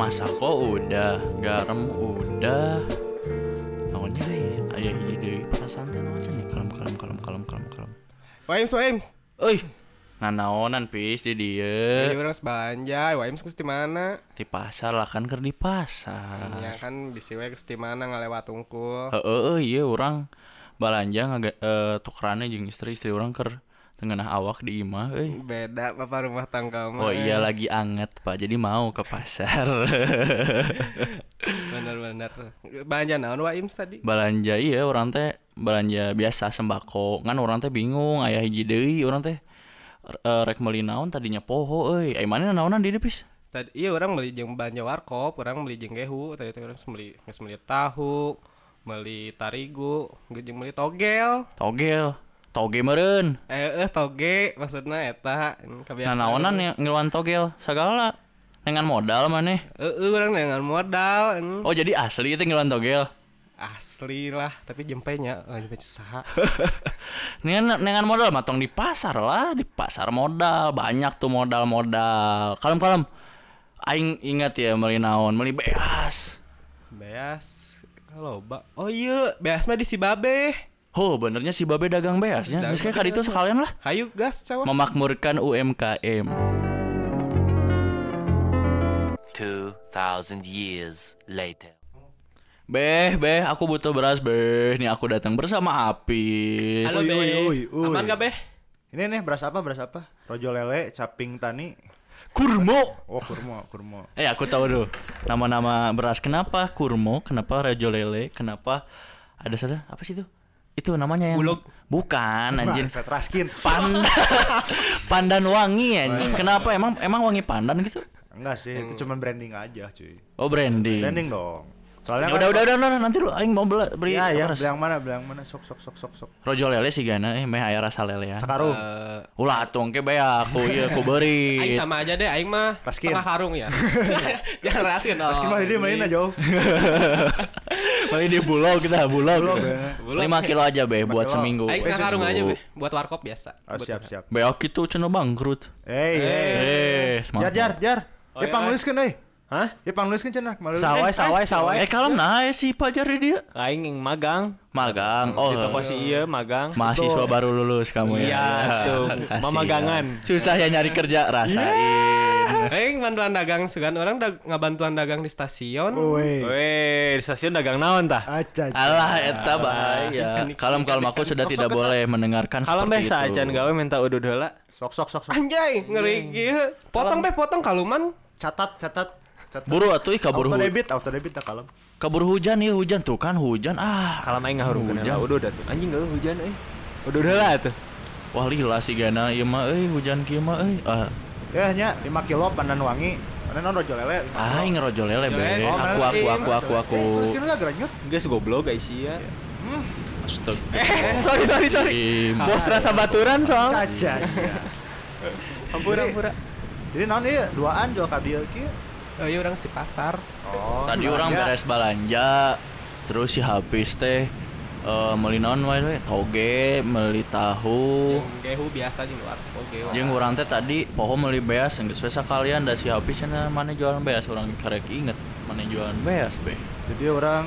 Masako udah, garam udah. Naonnya aya hiji deui perasaan teh naon cenah kalem. Waims. Euy, nganaonan pis di dieu. Ini orang sebanja, Waims geus di mana? Di pasar lah kan keur di pasar. Ya kan bisi we geus di mana ngalewat unggul. Ieu urang balanja tukeranna jeung istri urang keur tengenah awak di imah euy. Beda papa rumah tangga mah. Oh iya lagi anget Pak, jadi mau ke pasar. Bener. Belanja naon Waims tadi? Balanja iya urang teh balanja biasa sembako. Ngan urang teh bingung aya hiji deui urang teh rek meuli naon tadinya poho euy. Ai manehna naonan di dieu pis? Tadi iya orang beli jeung belanja warkop, orang beli jeung gehu, tadi teh urang geus meuli tahu, meuli tarigu, jeung meuli togel. Toge meureun. Toge maksudna eta Nah kebiasaan. naonan ngiluan togel sagala dengan modal maneh. Urang dengan modal. Oh jadi asli itu ngiluan togel. Asli lah, tapi jempenya saha. Dengan modal matong di pasar lah, di pasar modal banyak tuh modal. Kalem. Aing ingat ya meuli naon, meuli beas. Beas loba. Oh iya, beas mah di si Babe. Oh benernya si Babe dagang beasnya. Geus ka ditu sekalian lah. Hayu gas cawah. Memakmurkan UMKM. 2000 years later. Beh, aku butuh beras, Beh. Nih aku datang bersama Apis. Halo, Beh. Aman gak, Beh? Ini nih beras apa? Rojo lele, caping tani. Kurmo. Oh, kurmo. Aku tahu dulu. Nama-nama beras kenapa kurmo, kenapa rajo lele, kenapa ada satu apa sih itu? Itu namanya yang Bulog. Bukan anjing. Set raskin. Pandan wangi anjing. Kenapa emang wangi pandan gitu? Enggak sih, itu cuma branding aja, cuy. Oh, branding. Branding dong. Soalnya Ya udah nanti lu aing mau beli ya, beras. belang mana sok. Rojo lele sih gana meh aya rasa lele ya. Sakarung. Ulah atuh engke bae aku ieu ku beuri. Aing sama aja deh, aing mah Raskin. setengah karung ya. Jangan raskin dong. Raskin mah dia main aja. Mari di bulog kita bulog. 5 Bulog. kilo aja be buat kilo. seminggu. Aing setengah karung aja, Beh. Buat warkop biasa. Oh, siap. Beok itu cenah bangkrut. Semangat. Jar. Oh, Pangluiskeun euy. Hah? Ya pangluiskeun cenah. Sawai. Kalem nah si Pajar dia. Aing yang magang Magang. Oh, di toko si ieu magang. mahasiswa baru lulus kamu ya. Iya, tuh. Kasihan. Mamagangan. Susah ya nyari kerja, rasain. Aing bantuan dagang segan orang ngabantuan dagang di stasiun. Weh, di stasiun dagang naon tah? Aca. Alah eta bahaya. Kalem aku sudah tidak boleh mendengarkan Kalau seperti beh itu. saecan gawe minta udud heula. Sok. Anjay, ngeri kieu. Potong kaluman. Catat. Buru atuh kabur Auto debit dah kalem. kabur hujan tuh kan hujan Kalau aing ngahurungkeun Hujan. heula udud atuh. Anjing euy hujan euy. Udud heula atuh. wah lila si gana ieu mah hujan kieu mah Ya nya 5 kilo pandan wangi. Mana non rojo lele? aing ngerojo lele be Oh, aku Terus kira geranyut. Geus goblok guys sia. astagfirullah Sorry. Bos rasa baturan soalnya. Caca. Hampura. Jadi non ieu duaan jual ka dieu kieu. Oh iya orang di pasar. Oh. tadi orang beres balanja terus si habis teh meuli naon wae toge meuli tahu Jeung gehu biasa jeung warkop gehu. jeung urang teh tadi poho meuli beas geus we sakalian da si habis cenah maneh jualan beas urang karek inget maneh jualan beas be. Jadi orang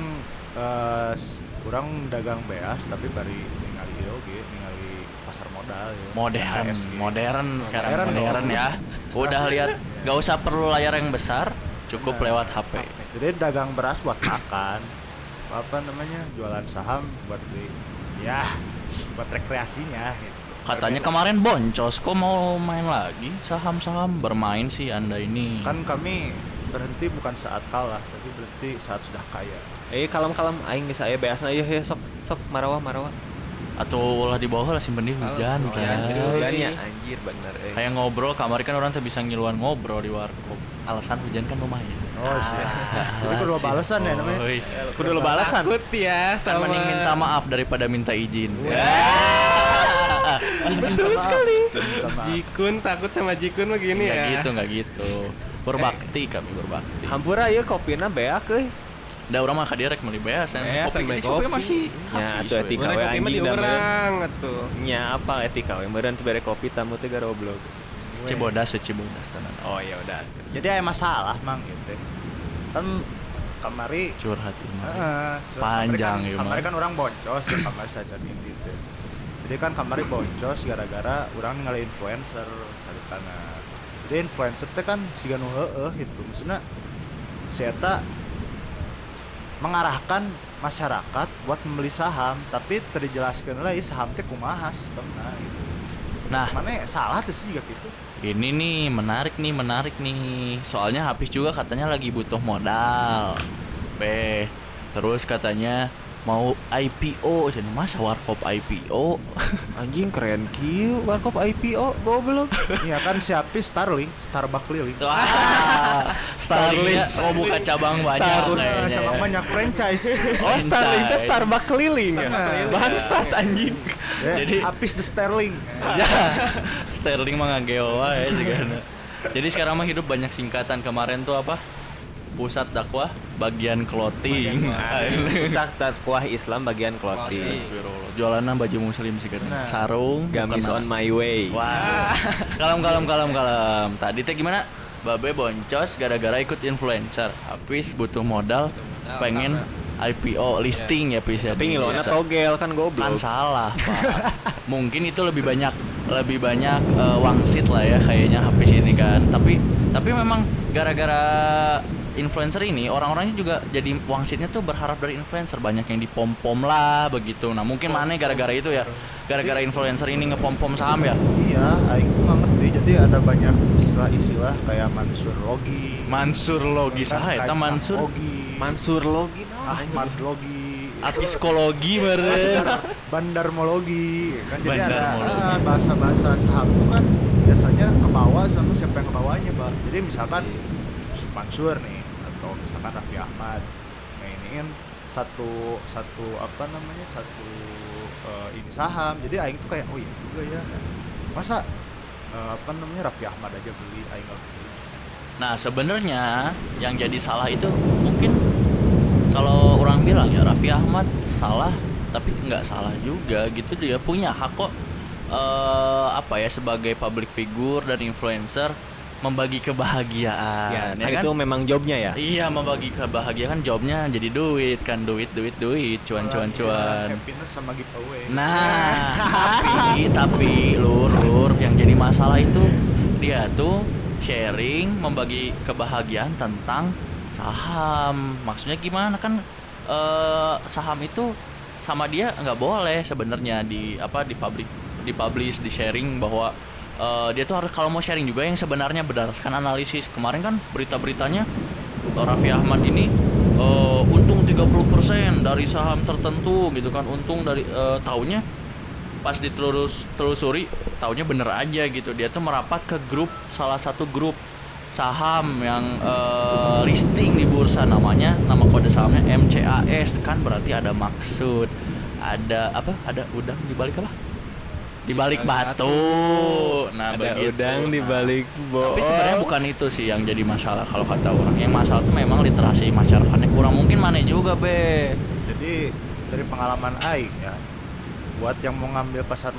dagang beas tapi bari ningali ieu ge ningali pasar modal ya. Modern sekarang Modern dong. ya. Udah lihat gak usah perlu layar yang besar, cukup lewat HP. Jadi dagang beras buat makan. Apa namanya? Jualan saham buat beli. Ya, buat rekreasinya gitu. Katanya kemarin boncos, kok mau main lagi saham-saham? Bermain sih Anda ini. Kan kami berhenti bukan saat kalah, tapi berhenti saat sudah kaya. Kalem aing geus aya beasna ieu sok marawa. Atau ulah di bawah lah simpen di hujan kan. Hujannya anjir bener Kayak ngobrol, kamari kan orang tuh bisa ngiluan ngobrol di warkop. Alasan hujan kan lumayan. Oh siap. Jadi kudu balasan ya namanya. Kudu lo balasan. Takut ya Kan sama. mending minta maaf daripada minta izin. Betul sekali. Minta maaf. Jikun takut sama Jikun mah gini ya. Nggak gitu. Berbakti kami berbakti. Hampura ieu kopina beak euy. Da urang mah kadirek meuli beas Beas, kopi kopi. kopi masih Ya, habis, atuh we. etika. Mereka kopi mah di anjing dah, urang atuh. Nya apa etika we meureun teu bere kopi tamu teh goblok. Cibodas tenan. Oh ya udah. Jadi ada masalah mang gitu. kan kamari Curhat ini. kamari Panjang kan, ya, kamari mah. kan orang boncos ya kamari saja gitu. Jadi kan kamari boncos gara-gara orang ningali influencer caritana. Jadi influencer teh kan siga nu heueuh gitu. Maksudna si eta mengarahkan masyarakat buat membeli saham, tapi teu dijelaskeun lagi saham teh kumaha sistemna gitu. Nah, Mana salah tuh sih juga gitu. ini nih menarik nih. Soalnya Hafiz juga katanya lagi butuh modal. Terus katanya mau IPO, jadi masa warkop IPO? Anjing keren kieu warkop IPO goblok. Iya kan siapa Starbucks keliling. Wah, Starlink mau buka cabang banyak kayaknya. Cabang Ya. banyak franchise. Oh Starlink teh Franchise. Starbucks keliling ya. Nah. Bangsat anjing. Jadi- Apis the Sterling. Ya, Sterling mah ngageo wae sigana. Jadi sekarang mah hidup banyak singkatan. Kemarin tuh apa? Pusat dakwah bagian clothing. Pusat dakwah Islam bagian clothing. Astagfirullah. Jualanna baju muslim sih kan. Nah. Sarung, Gamis mukena. on my way. Wah. Kalem. Tadi teh gimana? Babe boncos gara-gara ikut influencer. Habis butuh modal, pengen IPO listing ya Pis ya. Tapi di ngilona bursa. togel kan goblok. Kan salah, Pak. Mungkin itu lebih banyak wangsit lah ya kayaknya Hafiz ini kan. Tapi memang gara-gara influencer ini orang-orangnya juga jadi wangsitnya tuh berharap dari influencer, banyak yang dipom-pom lah begitu. Nah, mungkin mana gara-gara itu ya. Gara-gara influencer ini ngepom-pom saham ya. Iya, aing tuh nggak ngerti. Jadi ada banyak istilah-istilah kayak Mansur Logi. Mansur Logi saha eta Mansur? Logi. Mansur Logi Ahmad Logi. Psikologi meureun. Bandarmologi kan jadi Bandarmologi. ada bahasa-bahasa saham tuh kan biasanya ke bawah sama siapa yang ke bawahnya, Pak. Jadi misalkan Mansur nih atau misalkan Raffi Ahmad mainin satu ini saham. Jadi aing tuh kayak oh iya juga ya. Masa Raffi Ahmad aja beli aing nggak beli. Nah, sebenarnya yang jadi salah itu mungkin kalau orang bilang ya Raffi Ahmad salah, tapi nggak salah juga gitu. Dia punya hak kok sebagai public figure dan influencer membagi kebahagiaan. Ya, kan itu memang jobnya ya. Iya, membagi kebahagiaan jobnya jadi duit kan, duit, cuan. Happiness sama giveaway. Nah, tapi lur yang jadi masalah itu dia tuh sharing membagi kebahagiaan tentang saham. Maksudnya gimana kan saham itu sama dia nggak boleh sebenarnya di publish, di sharing bahwa dia tuh harus kalau mau sharing juga yang sebenarnya berdasarkan analisis. Kemarin kan berita-beritanya Raffi Ahmad ini untung 30% dari saham tertentu gitu kan, untung dari taunya pas ditelusuri taunya bener aja gitu. Dia tuh merapat ke salah satu grup saham yang listing di bursa, nama kode sahamnya MCAS. Kan berarti ada maksud, ada udang di balik apa? Di balik batu. Nah, Ada begitu. udang di Nah, balik tapi sebenarnya bukan itu sih yang jadi masalah kalau kata orang. Yang masalah tuh memang literasi masyarakatnya kurang. Mungkin mana juga Jadi dari pengalaman aing ya, buat yang mau ngambil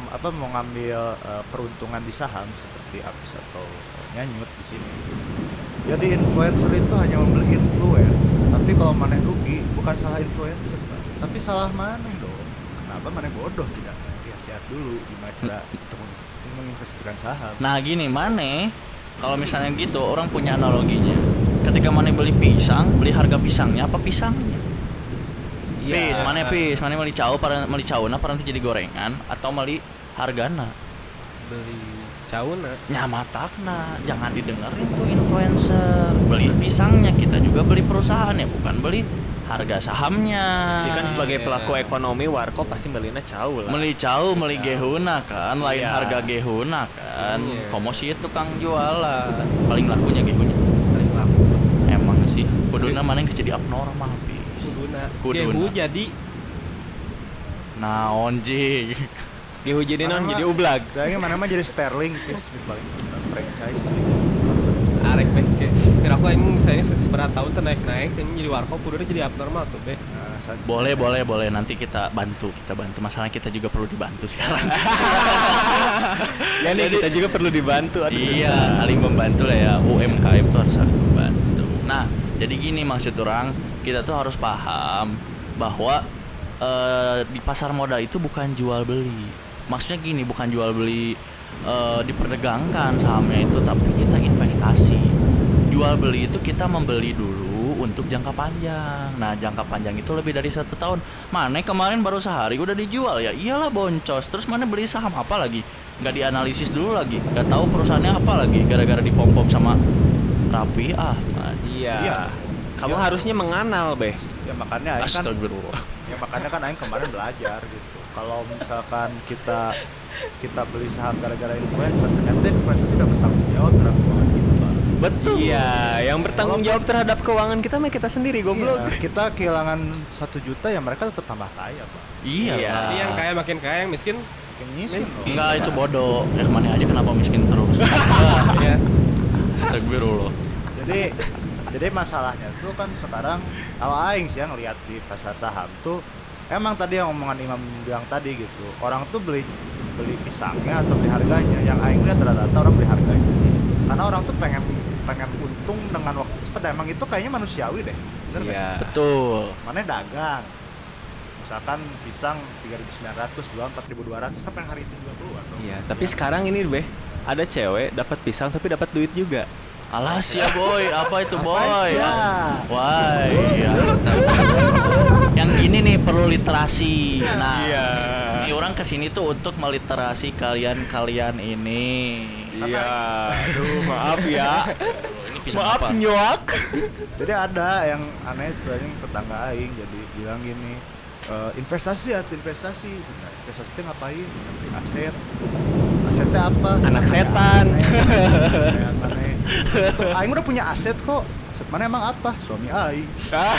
peruntungan di saham seperti Apis atau Nyanyut di sini. Jadi influencer itu hanya membeli influence, tapi kalau maneh rugi bukan salah influencer, Pak. Tapi salah maneh dong. Kenapa maneh bodoh tidak lihat dulu gimana cara menginvestasikan saham. Nah gini Mane, kalau misalnya gitu orang punya analoginya. Ketika Mane beli pisang, beli harga pisangnya apa pisangnya? Iya. Mane beli cauna nanti jadi gorengan atau beli hargana? Beli cauna. Nyamatakna, jangan didengerin tuh influencer. Beli pisangnya, kita juga beli perusahaan ya, bukan beli harga sahamnya. Si kan sebagai pelaku ekonomi warkop pasti belinya cau lah. Meli cau, meli gehuna kan, lain Iya. harga gehuna kan. Iya. Komo sih tukang jualan, paling lakunya gehunya. Paling laku. Emang sih, kuduna mana yang jadi abnormal bis. Kuduna. Gehu jadi Naon jing. Gehu jadi non jadi ublag. Kayaknya mana mah jadi Sterling guys, paling franchise. arek beh ke. Kira aku emang saya ini seberat tahun tuh naik ini jadi warkop udah jadi abnormal tuh beh. Boleh nanti kita bantu masalah kita juga perlu dibantu sekarang. Ya nih kita juga perlu dibantu. Iya, saling membantu lah ya. UMKM tuh harus saling membantu. Nah, Jadi gini maksud orang, kita tuh harus paham bahwa di pasar modal itu bukan jual beli. Maksudnya gini, bukan jual beli diperdagangkan sahamnya itu, tapi kita investasi. Jual beli itu kita membeli dulu untuk jangka panjang. Nah, jangka panjang itu lebih dari 1 tahun. Mana kemarin baru sehari udah dijual, ya iyalah boncos. Terus mana beli saham apa lagi? Nggak dianalisis dulu lagi, nggak tahu perusahaannya apa lagi, gara-gara dipom-pom sama Raffi Ahmad. Iya. Iya. Kamu Iya. harusnya mengenal, Beh. Ya makanya Aing kan Astagfirullah. ya makanya kan Aing kemarin belajar gitu. Kalau misalkan kita beli saham gara-gara influencer, ternyata influencer tidak bertanggung jawab terhadap keuangan kita, Pak. Betul. Iya, yang bertanggung jawab terhadap keuangan kita mah kita sendiri, goblok. Iya, kita kehilangan 1 juta ya mereka tetap tambah kaya, Pak. Iya. Iya. Jadi yang kaya makin kaya, yang miskin Kayak nyisih, loh. Enggak, itu bodoh. Mana aja kenapa miskin terus? yes. Astagfirullah. Jadi masalahnya tuh kan sekarang kalau aing sih yang lihat di pasar saham tuh emang tadi yang omongan Imam bilang tadi gitu. Orang tuh beli pisangnya atau beli harganya. Yang aing lihat rata-rata orang beli harganya. Karena orang tuh pengen untung dengan waktu cepat. Emang itu kayaknya manusiawi deh. Bener nggak Iya. sih? Betul. Mana dagang. Misalkan pisang 3.900 jual 4.200 kan pengen hari itu juga keluar dong. Iya, tapi sekarang ini, Beh, ada cewek dapat pisang tapi dapat duit juga. Alas ya boy, apa itu boy? aja? Wah, astaga. Yang gini nih perlu literasi. Nah, ini orang kesini tuh untuk meliterasi kalian ini. Iya. Aduh, maaf ya. Ini pisang apa? nyuak. Jadi ada yang aneh sebenarnya tetangga aing jadi bilang gini, investasi atau investasi. Nah, investasi itu ngapain? Beli aset. Asetnya apa? Anak Kayak setan. aneh. Tuh, aing udah punya aset kok. Aset mana emang apa? Suami aing.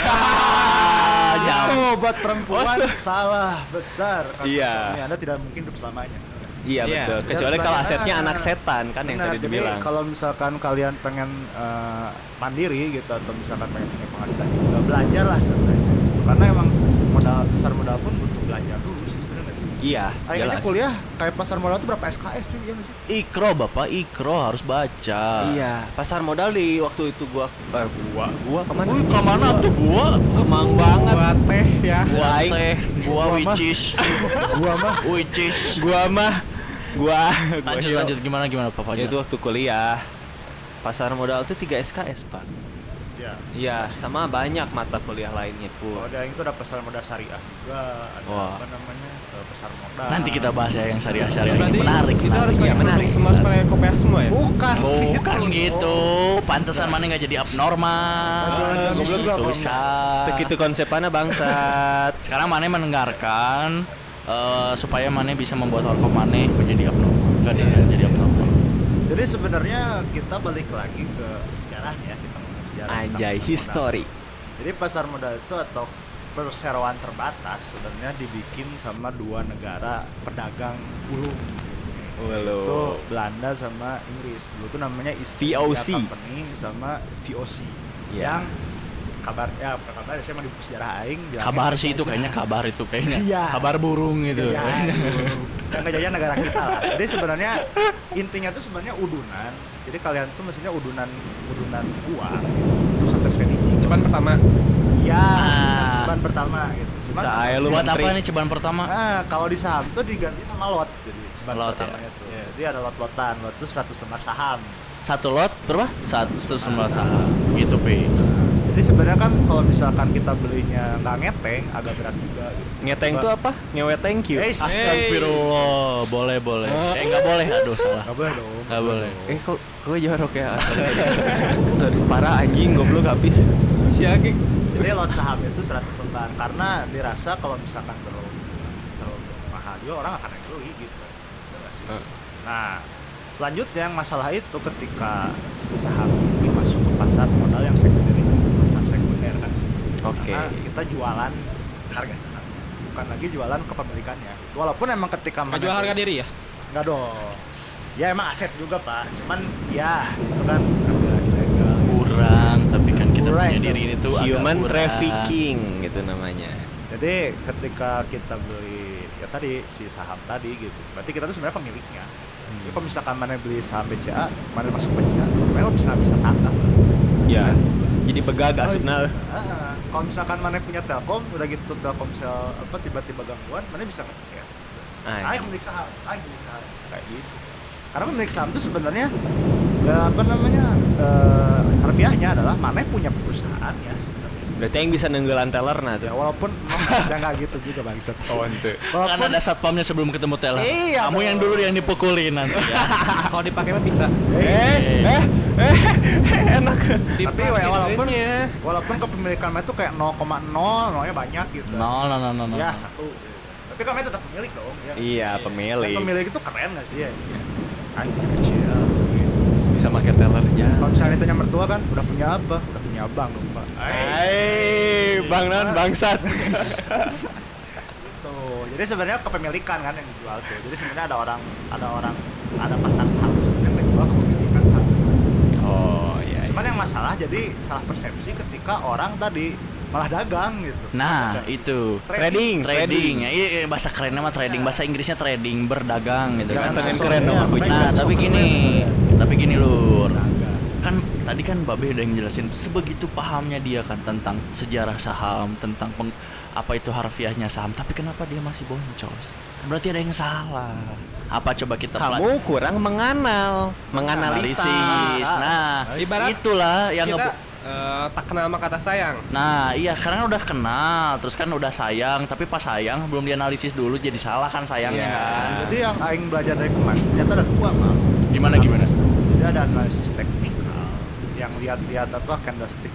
Oh, buat perempuan salah besar. Karena Iya. suami Anda tidak mungkin hidup selamanya. Iya, Iya. betul. Kecuali Ya, kalau sebenarnya- asetnya anak setan kan yang Benar, tadi jadi dibilang. kalau misalkan kalian pengen mandiri gitu atau misalkan pengen punya penghasilan juga belanja lah sebenarnya. Karena emang pasar modal pun butuh belanja dulu sih, bener nggak sih? Iya, Aing aja jelas. kuliah kayak pasar modal tuh berapa SKS cuy, iya nggak sih? Ikro bapak, ikro harus baca. Iya, pasar modal di waktu itu gua kemana? Wih, kemana tuh gua? Kemang banget. Buat teh ya. Gua Aing. teh, gua Gua mah. which is, Gua lanjut gimana Pak Ya, Fajar? itu waktu kuliah. Pasar modal tuh 3 SKS, Pak. Iya. Iya, sama banyak mata kuliah lainnya Kalau pun. ada yang itu ada pasar modal syariah juga, ada Wah. apa namanya pasar modal. Nanti kita bahas ya yang syariah Berarti ini menarik. kita harus Iya, pakai menarik. semua harus pakai kopiah semua ya. Bukan. Bukan gitu, pantesan mana nggak jadi abnormal. Goblok gua Susah. Itu konsepannya bangsat. Sekarang mana mendengarkan supaya mana bisa membuat warkop mana menjadi abnormal. Enggak jadi abnormal. Jadi sebenarnya kita balik lagi ke sejarahnya, kita ngomong sejarah. tentang Anjay, pasar history. modal. Jadi pasar modal itu atau perseroan terbatas sebenarnya dibikin sama 2 negara pedagang ulung. Itu Belanda sama Inggris. Dulu tuh namanya East India VOC. Company sama VOC. Iya. Yang kabar ya bukan kabar saya mah di buku sejarah aing bilangnya Kabar sih itu kayaknya kabar itu kayaknya. Iya. Kabar burung gitu. Ya, yang ngejajah negara kita lah. Jadi sebenarnya intinya tuh sebenarnya udunan. Jadi kalian tuh maksudnya udunan uang itu satu ekspedisi. Ceban pertama. Ya, Ah. ceban pertama gitu. Cuman Bisa aja lu Buat menteri. apa nih cobaan pertama? kalau di saham tuh diganti sama lot. Jadi ceban Lot, pertamanya tuh. Jadi ada lot-lotan. Lot itu 100 lembar saham. Satu lot berapa? 100 lembar saham. Gitu, Pi. Jadi sebenarnya kan kalau misalkan kita belinya nggak ngeteng agak berat juga gitu. Ngeteng Coba- tuh apa? Ngewe thank you. Astagfirullah, boleh. Nggak boleh, aduh salah. Nggak boleh dong. Nggak boleh. Kok gue jorok ya? Sorry, parah anjing goblok habis. Si Agi. Jadi lot saham itu 100 lembar karena dirasa kalau misalkan terlalu mahal juga orang akan beli gitu. Bener nggak sih? Nah, selanjutnya yang masalah itu ketika si saham ini masuk ke pasar modal yang sekunder ini, pasar sekunder kan sih. Oke. Karena kita jualan harga saham, bukan lagi jualan kepemilikannya. Walaupun emang ketika Nggak jual harga diri ya? Enggak dong. Ya emang aset juga Pak, cuman ya itu kan harga ilegal. Kurang, tapi kan kita Kurang punya dong. diri itu agak Human kurang. trafficking gitu namanya. Jadi ketika kita beli ya tadi si saham tadi gitu, berarti kita tuh sebenarnya pemiliknya. Jadi kalau misalkan mana beli saham BCA, mana masuk BCA, mana lo bisa tangkap. Ya. Jadi begag asupna. Kalau misalkan mana punya Telkom, udah gitu Telkomsel tiba-tiba gangguan, mana bisa nge-share. Ayo pemilik saham, kayak gitu. Karena pemilik saham itu sebenarnya harfiahnya adalah mana punya perusahaan ya sebenarnya. Berarti yang bisa nenggelan tellerna tuh. Ya walaupun ya nggak gitu juga bangsat. Oh, ente. Kan ada satpamnya sebelum ketemu teller. Iya, Kamu yang dulu yang dipukulin nanti ya. Kalau dipakai mah bisa. Enak. Tapi walaupun kepemilikan itu kayak 0,0, nolnya banyak gitu. No. Ya, 1. Tapi kan tetap pemilik dong. Ya. Iya, pemilik. Dan pemilik itu keren nggak sih ya? Punya kecil. Bisa pakai tellernya. Kalau misalnya ditanya mertua kan, udah punya apa? Udah punya abang dong pak. Bang non bangsat. Gitu. Jadi sebenarnya kepemilikan kan yang dijual tuh. Jadi sebenarnya ada pasar saham sebenarnya menjual kepemilikan saham. Oh iya. Cuman yang masalah jadi salah persepsi ketika orang tadi malah dagang gitu. Nah, itu trading. Ya, iya, bahasa kerennya mah trading, bahasa Inggrisnya trading, berdagang gitu kan. Keren dong. Nah, tapi gini Lur. Kan tadi kan Babe udah ngejelasin sebegitu pahamnya dia kan tentang sejarah saham, tentang apa itu harfiahnya saham, tapi kenapa dia masih boncos? Berarti ada yang salah. Apa coba kita Kamu kurang menganalisis. Nah, ibarat itulah yang kita tak kenal maka kata sayang. Nah, iya karena udah kenal, terus kan udah sayang, tapi pas sayang belum dianalisis dulu jadi salah kan sayangnya kan. Jadi yang aing belajar dari kemarin ternyata ada 2 mal. Gimana? Jadi ada analisis teknikal yang lihat-lihat candlestick.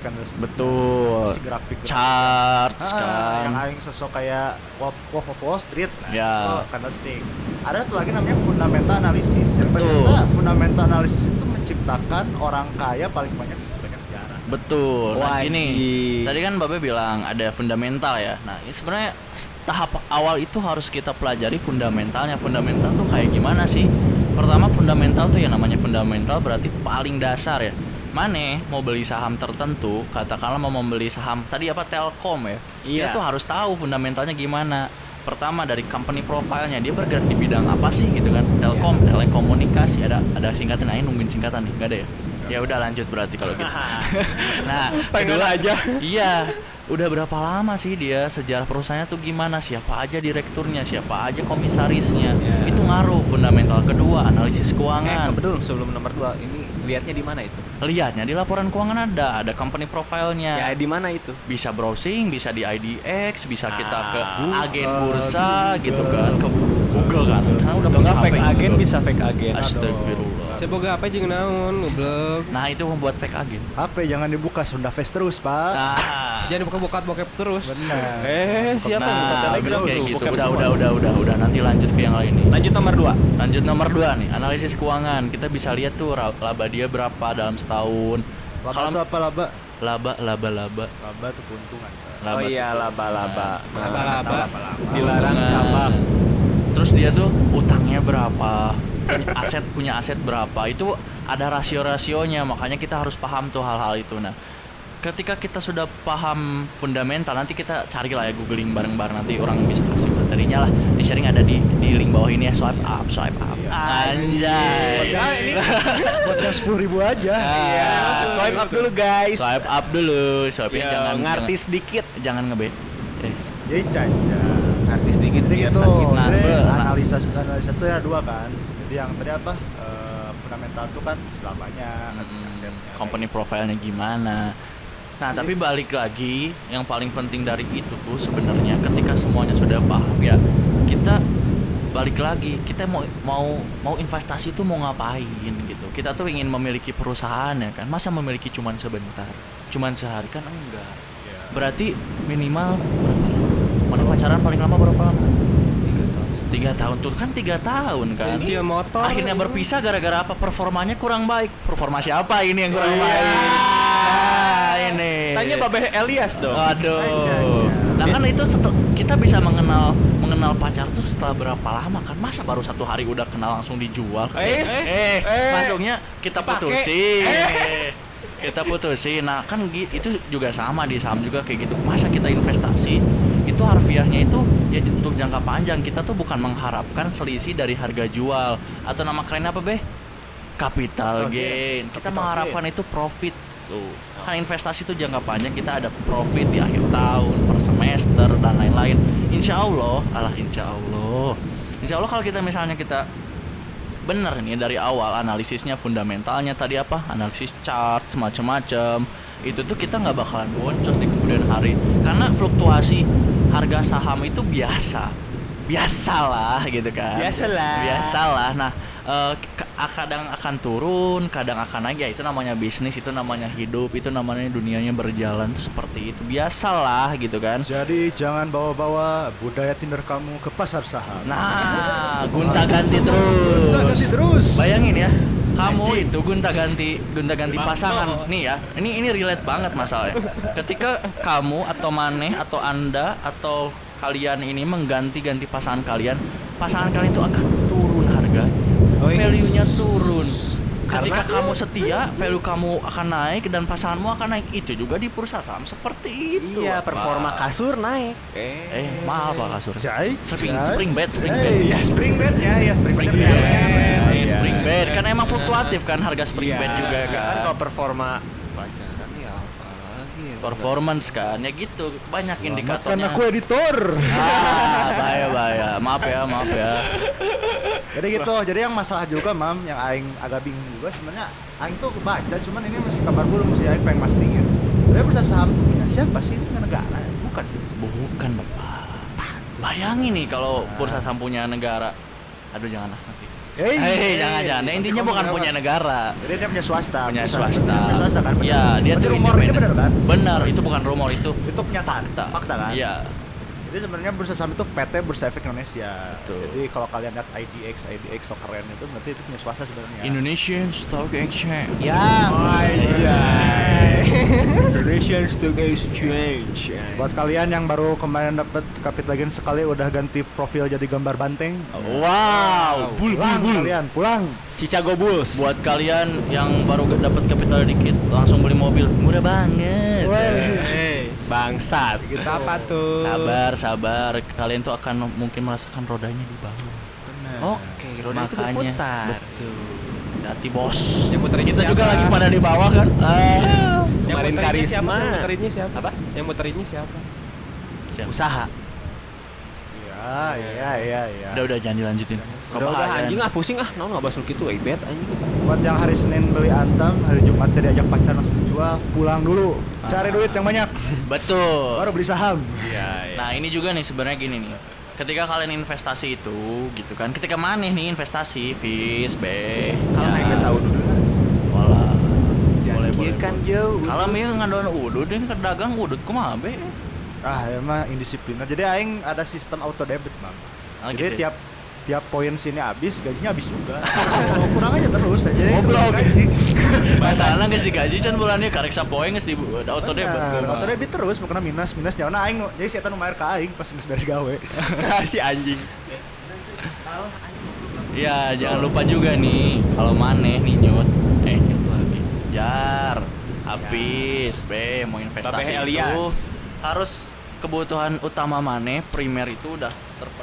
Betul. Si grafik. Charts kan. Yang aing sosok kayak Wolf of Wall Street. Nah, Ya. itu candlestick. Ada tuh lagi namanya fundamental analysis. Yang Betul. ternyata fundamental analysis itu menciptakan orang kaya paling banyak sejarah. Betul. Nah, Wajib. gini. Tadi kan Babe bilang ada fundamental ya. Nah, ini sebenarnya tahap awal itu harus kita pelajari fundamentalnya. Fundamental tuh kayak gimana sih? Pertama, fundamental tuh yang namanya fundamental berarti paling dasar ya. Mane mau beli saham tertentu, katakanlah mau membeli saham tadi Telkom ya. Dia tuh harus tahu fundamentalnya gimana. Pertama dari company profile-nya, dia bergerak di bidang apa sih gitu kan. Telkom, telekomunikasi, ada singkatan, nungguin singkatan nih, enggak ada ya? Ya udah lanjut berarti kalau gitu. Nah, kedua aja. Iya. Udah berapa lama sih dia, sejarah perusahaannya tuh gimana, siapa aja direkturnya, siapa aja komisarisnya. Itu ngaruh fundamental. Kedua, analisis keuangan. Betul, sebelum nomor 2 ini lihatnya di mana itu? Lihatnya di laporan keuangan ada company profile-nya. Ya di mana itu? Bisa browsing, bisa di IDX, bisa kita ke agen bursa gitu kan, ke Google kan. Karena udah punya fake HP agen Google. bisa fake agen. Astagfirullah. Saya boga apa jeung naon goblok. Nah, itu membuat fake agen. HP jangan dibuka, Sunda Face terus pak. Nah, Jangan buka-buka bokep terus. Benar. Siapa yang buka nah, Telegram habis kayak tuh? gitu. Bokep Udah, semua. udah. Nanti lanjut ke yang lain nih. Lanjut nomor 2. Lanjut nomor 2 nih, analisis keuangan. Kita bisa lihat tuh laba dia berapa dalam setahun. Laba itu apa laba? Laba. Laba itu keuntungan pak. Oh iya, laba-laba. Laba-laba. Dilarang Keuntungan. cabak. Terus dia tuh utangnya berapa, punya aset berapa, itu ada rasio-rasionya, makanya kita harus paham tuh hal-hal itu. Nah, ketika kita sudah paham fundamental, nanti kita carilah ya, googling bareng-bareng, nanti orang bisa kasih materinya lah, di sharing ada di link bawah ini ya, swipe up. Anjay. Ini buat yang 10.000 aja. Iya, swipe up dulu guys. Swipe up dulu, swipe-nya jangan ngartis dikit. jangan ngebe. Jadi caca. Artis dikit Jadi biar gitu. sakit. Jadi Nah, analisa itu ada 2 kan. Jadi yang tadi apa? Fundamental itu kan selamanya asetnya. Company profile-nya gimana. Nah, tapi balik lagi, yang paling penting dari itu tuh sebenarnya ketika semuanya sudah paham ya, kita balik lagi, kita mau investasi itu mau ngapain gitu. Kita tuh ingin memiliki perusahaan ya kan. Masa memiliki cuman sebentar, cuman sehari kan enggak. Berarti minimal berapa lama? Mana pacaran paling lama berapa lama? 3 tahun tuh kan 3 tahun kan. Cicil motor. Akhirnya berpisah gara-gara apa? Performanya kurang baik. Performa siapa ini yang kurang baik? Ini. Tanya Babe Elias dong. Aduh. Nah kan itu kita bisa mengenal pacar tuh setelah berapa lama kan? Masa baru 1 hari udah kenal langsung dijual? Masuknya kita putusin. Kita putusin. Nah kan itu juga sama di saham juga kayak gitu. Masa kita investasi itu harfiahnya itu ya untuk jangka panjang. Kita tuh bukan mengharapkan selisih dari harga jual atau nama kerennya apa Capital gain. Kita mengharapkan itu profit Tuh. Kan investasi itu jangka panjang, kita ada profit di akhir tahun, per semester dan lain-lain. Insya Allah kalau kita misalnya kita bener nih dari awal analisisnya, fundamentalnya tadi apa, analisis chart semacam-macam, itu tuh kita nggak bakalan boncos di kemudian hari, karena fluktuasi harga saham itu biasalah gitu kan. Biasalah. Nah, kadang akan turun, kadang akan naik, ya itu namanya bisnis, itu namanya hidup, itu namanya dunianya berjalan tuh seperti itu. Biasalah gitu kan. Jadi jangan bawa-bawa budaya Tinder kamu ke pasar saham. Nah, gonta-ganti terus. Bayangin ya, kamu itu gonta-ganti pasangan nih ya. Ini relate banget masalahnya. Ketika kamu atau maneh atau Anda atau kalian ini mengganti-ganti pasangan kalian itu akan turun harganya. Value-nya turun. Ketika kamu setia, value kamu akan naik dan pasanganmu akan naik. Itu juga di bursa saham seperti itu. Iya, performa kasur naik. Mahal Pak kasur. Spring bed. Ya, spring bednya. Spring bed kan emang fluktuatif kan harga spring bed juga kan. Kan kalau performa pacaran ya apa lagi ya. Performance kan ya gitu, banyak indikatornya. Karena aku editor. Bahaya. Maaf ya. Jadi gitu. Jadi yang masalah juga Mam, yang aing agak bingung juga sebenarnya. Aing tuh kebaca, cuman ini masih kabar burung sih, aing pengen mastiin. Sebenarnya bursa saham tuh punya siapa sih? Ini negara, bukan sih? Bukan Bapak. Bayangin nih kalau bursa saham punya negara. Aduh jangan nanti. Jangan. Nah, intinya bukan punya negara. Jadi dia punya swasta. Punya swasta kan? Bener. Ya, dia tuh rumor ini benar kan? Benar, itu bukan rumor itu kenyataan. Fakta kan? Iya. Jadi sebenarnya bursa saham itu PT Bursa Efek Indonesia. Betul. Jadi kalau kalian lihat IDX so keren itu berarti itu punya swasta sebenarnya. Indonesian Stock Exchange. Ya. Indonesian Stock Exchange. Buat kalian yang baru kemarin dapat capital gain sekali udah ganti profil jadi gambar banteng. Wow, pulang kalian, pulang. Chicago Bulls. Buat kalian yang baru dapat capital dikit langsung beli mobil, murah banget. Bangsat. Apa tuh? Sabar. Kalian tuh akan mungkin merasakan rodanya di bawah. Oke, roda itu berputar. Betul. Hati bos. Yang muterin Kita siapa? juga lagi pada di bawah kan. Kemarin karisma. Yang muterinnya siapa? Apa? Yang muterinnya siapa? Usaha. Iya. Udah jangan dilanjutin. Udah anjing pusing naon ngabas lu kitu bet anjing. Buat yang hari Senin beli Antam, hari Jumat diajak pacar langsung jual, pulang dulu. Cari duit yang banyak. Betul. Baru beli saham. Iya. Nah, ini juga nih sebenarnya gini nih. Ketika kalian investasi itu gitu kan. Ketika maneh nih investasi, Fis, Kalau aing tahu dulu lah. Wala. Boleh kan jauh. Kalau mir ngadon udud ini ke dagang udud kumaha be? Emang indisipliner. Jadi aing ada sistem auto debit, Bang. Jadi gitu. tiap poin sini habis, gajinya habis juga. Kalau kurang aja terus aja. Jadi Goblok. gaji. Masalahnya geus digaji can bulannya karek sapoe geus di auto debit. Auto debit terus, pokoknya minus nyawa aing. Jadi si eta nu mayar ka aing pas geus beres gawe. Si anjing. Ya, jangan lupa juga nih kalau maneh nih nyut lagi. Jar, habis be mau investasi Babe itu Elias. harus kebutuhan utama maneh primer itu udah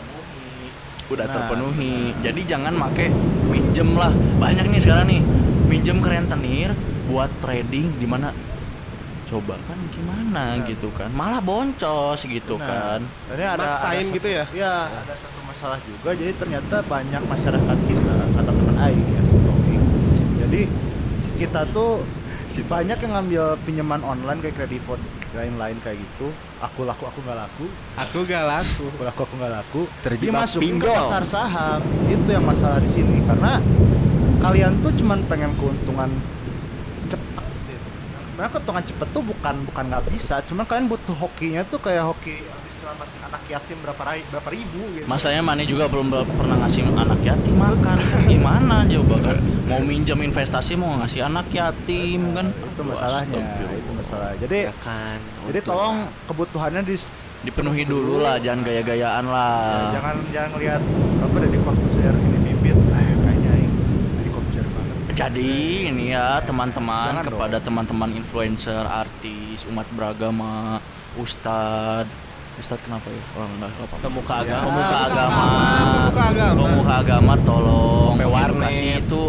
terpenuhi. Jadi jangan make minjem lah. Banyak nih sekarang nih minjem ke rentenir buat trading di mana coba kan gimana gitu kan. Malah boncos gitu kan. Jadi ada Maksain gitu ya? Iya, ada satu masalah juga. Jadi ternyata banyak masyarakat kita atau teman aing ya, jadi kita tuh banyak yang ngambil pinjaman online kayak Kredivo lain-lain kayak gitu. Aku nggak laku. Aku gak laku. Terjebak Dimasukin ke pinjol. pasar saham. Itu yang masalah di sini karena kalian tuh cuman pengen keuntungan cepat. Sebenarnya keuntungan cepat tuh bukan nggak bisa, cuman kalian butuh hokinya tuh kayak hoki habis nyelamatin anak yatim berapa ribu gitu. Masanya Mane juga belum pernah ngasih anak yatim makan. Gimana coba kan? Mau minjem investasi mau ngasih anak yatim kan? Itu masalahnya. Itu masalah. Jadi Ya kan. jadi tolong kebutuhannya Dipenuhi dulu lah, jangan gaya-gayaan lah. jangan lihat apa dari Corbuzier ini bibit. Kayaknya ini dari Corbuzier banget. Jadi ini ya teman-teman, Jangan kepada teman-teman influencer, artis, umat beragama, ustadz kenapa ya? Orang enggak apa-apa. Pemuka Ya. agama. Pemuka agama. Pemuka agama. Pemuka agama tolong Sampai warnet. edukasi itu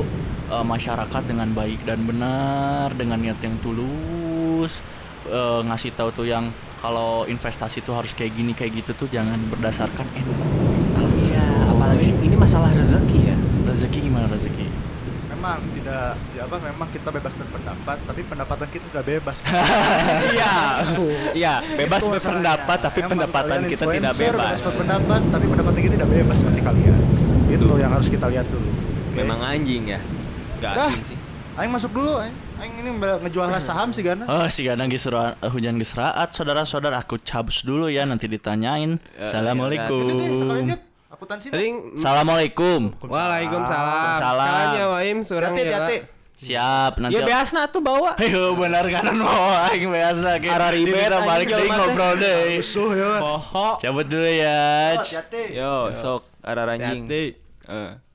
masyarakat dengan baik dan benar, dengan niat yang tulus, ngasih tahu tuh yang kalau investasi tuh harus kayak gini kayak gitu tuh, jangan berdasarkan emosi. Iya, apalagi ini masalah rezeki ya. Rezeki gimana rezeki? Memang tidak memang kita bebas berpendapat, tapi pendapatan kita sudah bebas. Iya. Iya, bebas Itu berpendapat masalahnya. tapi Emang pendapatan kalian kita tidak influencer, bebas. berpendapat tapi pendapatan kita tidak bebas seperti kalian. Itu yang harus kita lihat dulu. Oke? Memang anjing ya. Enggak Dah. asing sih. Aing masuk dulu, Aing ini ngejual saham sih Gana. Si Gadang hujan geseraat, saudara-saudara, aku cabus dulu ya, nanti ditanyain. Assalamualaikum. Itu deh, sekalian lihat akuntansi. Tadi Assalamualaikum. Waalaikumsalam. Salam. Kalanya waim surang Hati-hati. Siap, nanti. Ya biasa tuh bawa. Ayo benar kanan mau aing biasa ke. Arah ribet, Kita anjing, balik jelema deui teh. ngobrol deui. Musuh ya. Poho. Cabut dulu ya. Hati-hati. Yo, sok arah ranjing. Hati. Eh.